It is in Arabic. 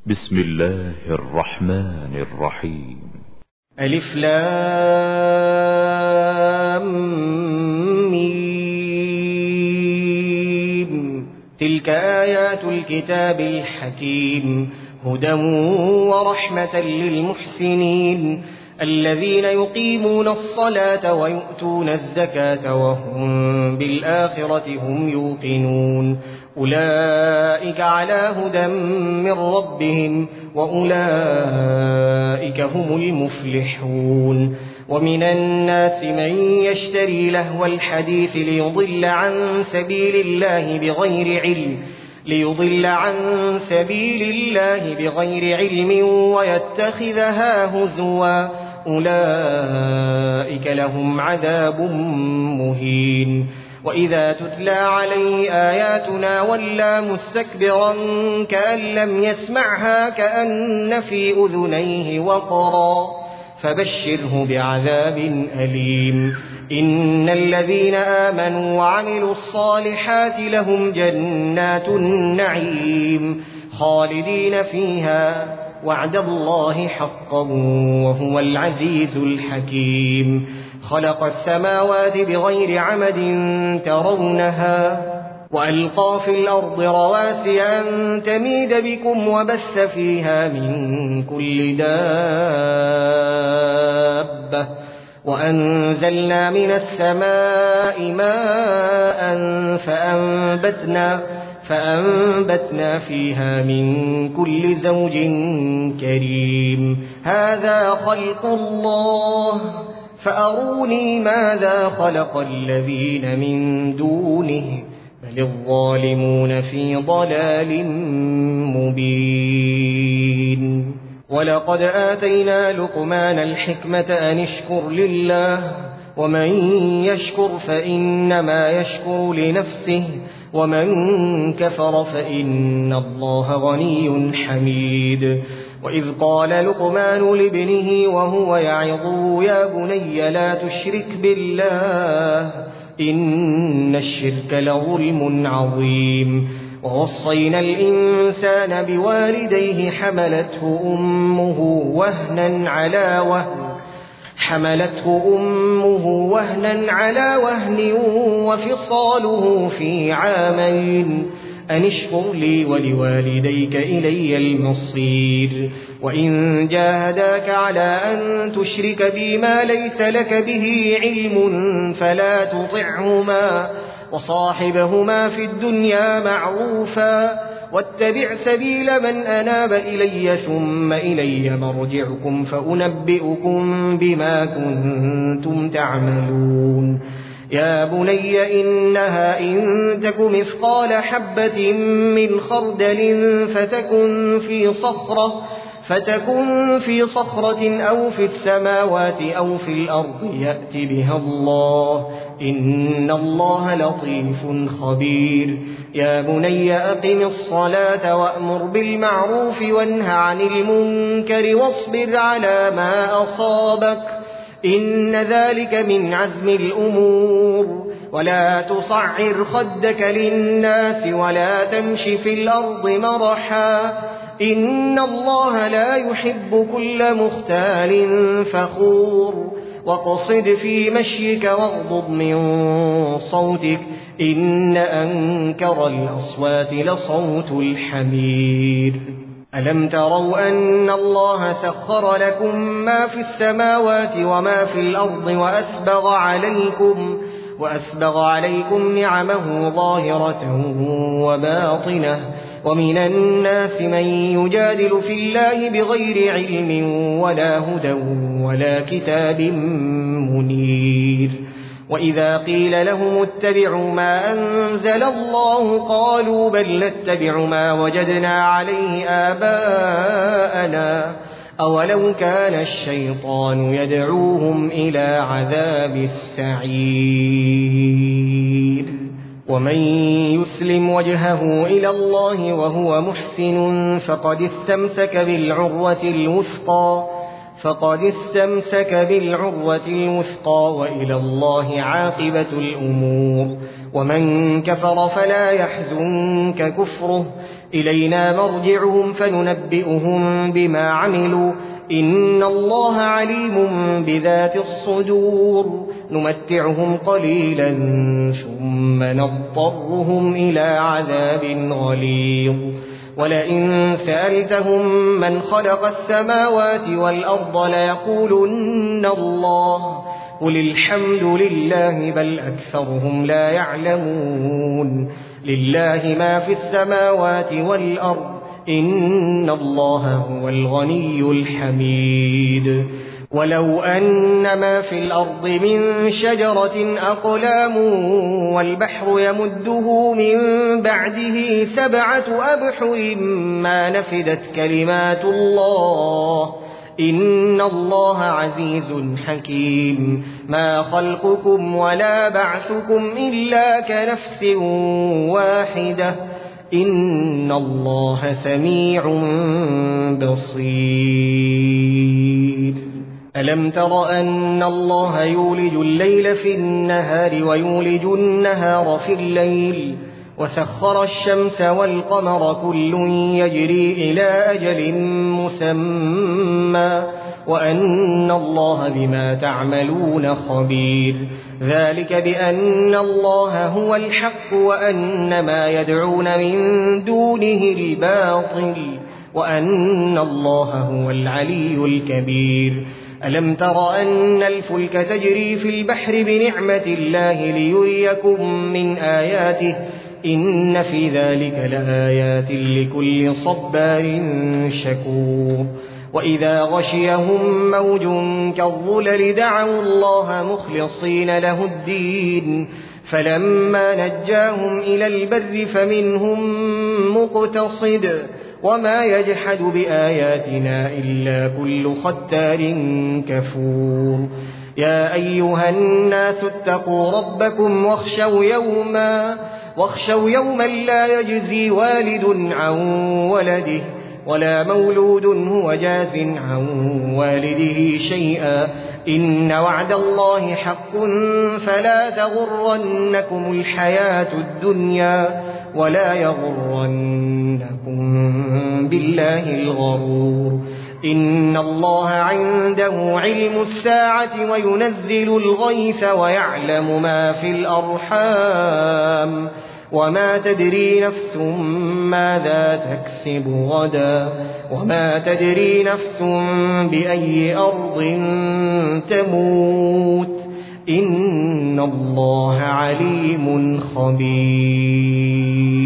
بسم الله الرحمن الرحيم. ألف لام ميم. تلك آيات الكتاب الحكيم، هدى ورحمة للمحسنين الذين يقيمون الصلاة ويؤتون الزكاة وهم بالآخرة هم يوقنون. أولئك على هدى من ربهم وأولئك هم المفلحون. ومن الناس من يشتري لهو الحديث ليضل عن سبيل الله بغير علم ويتخذها هزوا، أولئك لهم عذاب مهين. وإذا تتلى عليه آياتنا ولى مستكبرا كأن لم يسمعها كأن في أذنيه وقرا، فبشره بعذاب أليم. إن الذين آمنوا وعملوا الصالحات لهم جنات النعيم خالدين فيها، وعد الله حقا وهو العزيز الحكيم. خلق السماوات بغير عمد ترونها وألقى في الأرض رواسي أن تميد بكم وبث فيها من كل دابة، وأنزلنا من السماء ماء فأنبتنا فيها من كل زوج كريم. هذا خلق الله فأروني ماذا خلق الذين من دونه بل الظالمون في ضلال مبين. ولقد آتينا لقمان الحكمة أن اشكر لله، ومن يشكر فإنما يشكر لنفسه، ومن كفر فإن الله غني حميد. وإذ قال لقمان لابنه وهو يعظه يا بني لا تشرك بالله إن الشرك لظلم عظيم. ووصينا الإنسان بوالديه حملته أمه وهنا على وهن وفصاله في عامين أن اشكر لي ولوالديك إلي المصير. وإن جاهداك على أن تشرك بي ما ليس لك به علم فلا تطعهما، وصاحبهما في الدنيا معروفا، واتبع سبيل من أناب إلي ثم إلي مرجعكم فأنبئكم بما كنتم تعملون. يا بني إنها إن تك مثقال حبة من خردل فتكن في صخرة أو في السماوات أو في الأرض يأت بها الله إن الله لطيف خبير. يا بني أقم الصلاة وأمر بالمعروف وانه عن المنكر واصبر على ما أصابك إن ذلك من عزم الأمور. ولا تصعر خدك للناس ولا تمش في الأرض مرحا إن الله لا يحب كل مختال فخور. وقصد في مشيك واغضض من صوتك إن أنكر الأصوات لصوت الحمير. ألم تروا أن الله سخر لكم ما في السماوات وما في الأرض وأسبغ عليكم نعمه ظاهرة وباطنة. ومن الناس من يجادل في الله بغير علم ولا هدى ولا كتاب منير. وإذا قيل لهم اتبعوا ما أنزل الله قالوا بل نتبع ما وجدنا عليه آباءنا أولو كان الشيطان يدعوهم إلى عذاب السعير. ومن يسلم وجهه إلى الله وهو محسن فقد استمسك بالعروة الوثقى وإلى الله عاقبة الأمور. ومن كفر فلا يحزنك كفره إلينا مرجعهم فننبئهم بما عملوا إن الله عليم بذات الصدور نمتعهم قليلا ثم نضطرهم إلى عذاب غليظ ولئن سألتهم من خلق السماوات والأرض ليقولن الله قل الحمد لله بل أكثرهم لا يعلمون لله ما في السماوات والأرض إن الله هو الغني الحميد ولو أن ما في الأرض من شجرة أقلام والبحر يمده من بعده 7 أبحر ما نفدت كلمات الله إن الله عزيز حكيم ما خلقكم ولا بعثكم إلا كنفس واحدة إن الله سميع بصير ألم تر أن الله يولج الليل في النهار ويولج النهار في الليل وسخر الشمس والقمر كل يجري إلى أجل مسمى وأن الله بما تعملون خبير ذلك بأن الله هو الحق وأن ما يدعون من دونه الباطل وأن الله هو العلي الكبير ألم تر أن الفلك تجري في البحر بنعمة الله ليريكم من آياته إن في ذلك لآيات لكل صبار شكور وإذا غشيهم موج كالظلل دعوا الله مخلصين له الدين فلما نجاهم إلى البر فمنهم مقتصد وما يجحد بآياتنا إلا كل ختار كفور يا أيها الناس اتقوا ربكم واخشوا يوما لا يجزي والد عن ولده ولا مولود هو جاز عن والده شيئا إن وعد الله حق فلا تغرنكم الحياة الدنيا ولا يغرنكم بالله الغرور إن الله عنده علم الساعة وينزل الغيث ويعلم ما في الأرحام وما تدري نفس ماذا تكسب غدا وما تدري نفس بأي أرض تموت إن الله عليم خبير